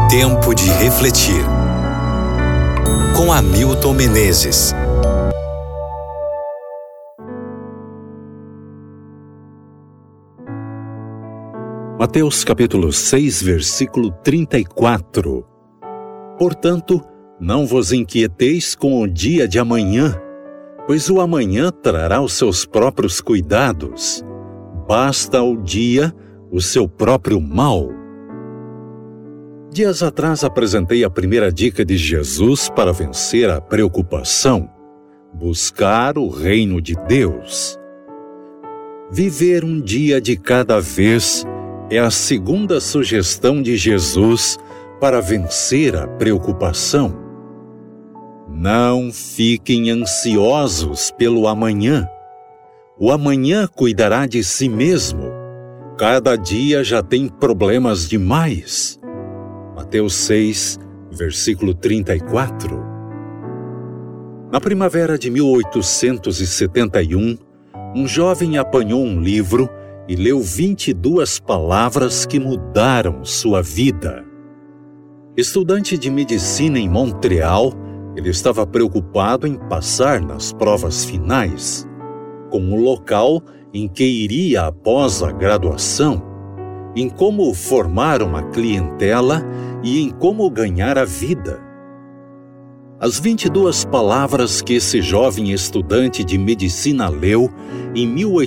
Tempo de refletir. Com Hamilton Menezes. Mateus capítulo 6, versículo 34. Portanto, não vos inquieteis com o dia de amanhã, pois o amanhã trará os seus próprios cuidados. Basta ao dia o seu próprio mal. Dias atrás apresentei a primeira dica de Jesus para vencer a preocupação: buscar o reino de Deus. Viver um dia de cada vez é a segunda sugestão de Jesus para vencer a preocupação. Não fiquem ansiosos pelo amanhã. O amanhã cuidará de si mesmo. Cada dia já tem problemas demais. Mateus 6, versículo 34. Na primavera de 1871, um jovem apanhou um livro e leu 22 palavras que mudaram sua vida. Estudante de medicina em Montreal, ele estava preocupado em passar nas provas finais, com o local em que iria após a graduação, em como formar uma clientela e em como ganhar a vida. As 22 palavras que esse jovem estudante de medicina leu em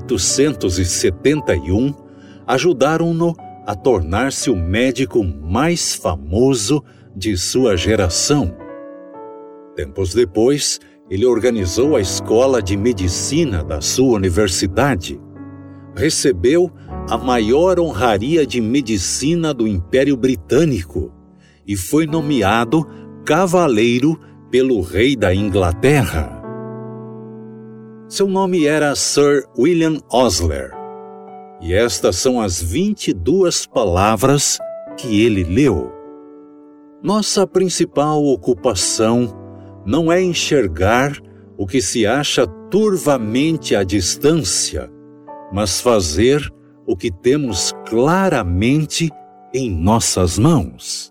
1871 ajudaram-no a tornar-se o médico mais famoso de sua geração. Tempos depois, ele organizou a escola de medicina da sua universidade. Recebeu a maior honraria de medicina do Império Britânico e foi nomeado cavaleiro pelo rei da Inglaterra. Seu nome era Sir William Osler, e estas são as 22 palavras que ele leu. Nossa principal ocupação não é enxergar o que se acha turvamente à distância, mas fazer o que temos claramente em nossas mãos.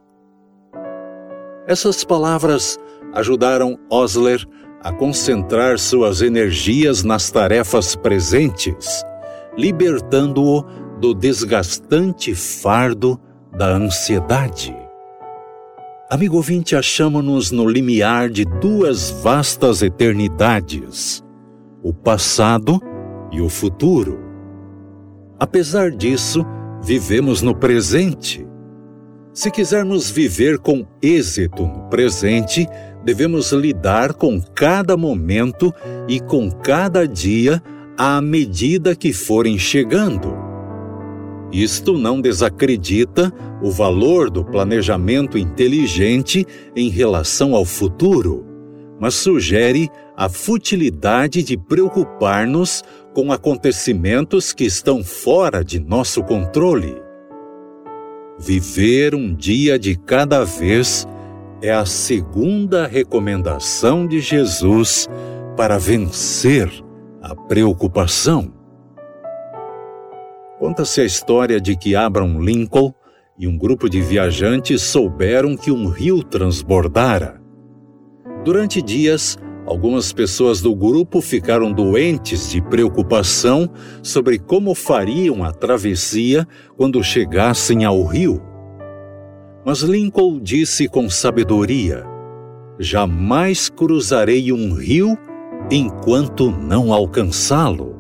Essas palavras ajudaram Osler a concentrar suas energias nas tarefas presentes, libertando-o do desgastante fardo da ansiedade. Amigo ouvinte, achamo-nos no limiar de duas vastas eternidades, o passado e o futuro. Apesar disso, vivemos no presente. Se quisermos viver com êxito no presente, devemos lidar com cada momento e com cada dia à medida que forem chegando. Isto não desacredita o valor do planejamento inteligente em relação ao futuro, mas sugere a futilidade de preocupar-nos com acontecimentos que estão fora de nosso controle. Viver um dia de cada vez é a segunda recomendação de Jesus para vencer a preocupação. Conta-se a história de que Abraham Lincoln e um grupo de viajantes souberam que um rio transbordara. Durante dias, algumas pessoas do grupo ficaram doentes de preocupação sobre como fariam a travessia quando chegassem ao rio. Mas Lincoln disse com sabedoria: jamais cruzarei um rio enquanto não alcançá-lo.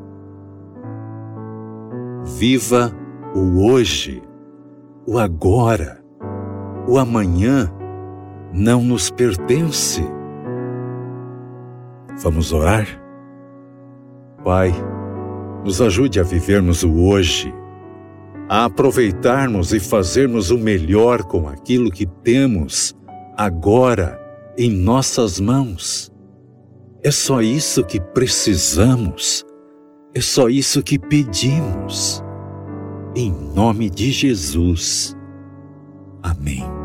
Viva o hoje, o agora. O amanhã não nos pertence. Vamos orar? Pai, nos ajude a vivermos o hoje, a aproveitarmos e fazermos o melhor com aquilo que temos agora em nossas mãos. É só isso que precisamos, é só isso que pedimos. Em nome de Jesus. Amém.